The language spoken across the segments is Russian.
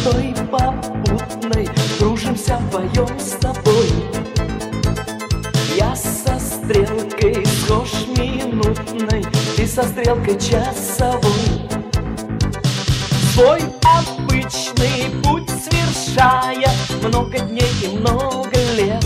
мечтой попутной кружимся вдвоем с тобой. Я со стрелкой схож минутной, ты со стрелкой часовой. Свой обычный путь совершая, много дней и много лет,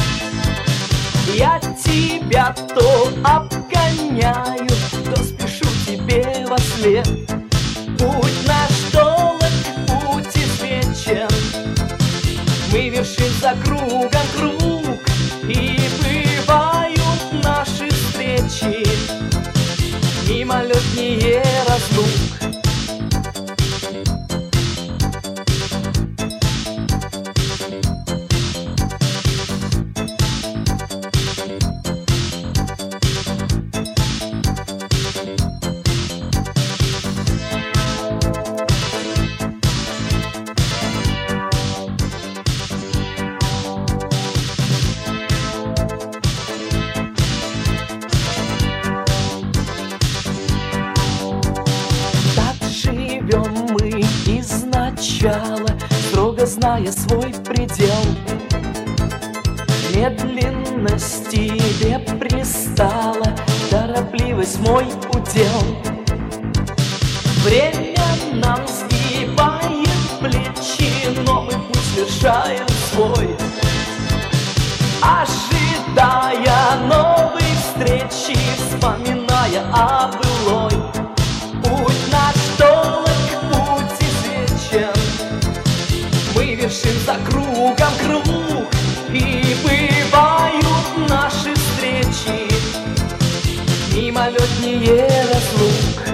я тебя то обгоняю, то спешу тебе во след. Путь наш долг, путь извечен, мы вершим за кругом круг, и бывают наши встречи мимолетнее разлук. Мы изначала, строго зная свой предел. Медленность тебе пристала, торопливость мой удел. Время нам сгибает плечи, но мы путь совершаем свой, ожидая новой встречи, вспоминая о былой. Путь наш долг, мы вершим за кругом круг, и бывают наши встречи мимолетнее разлук.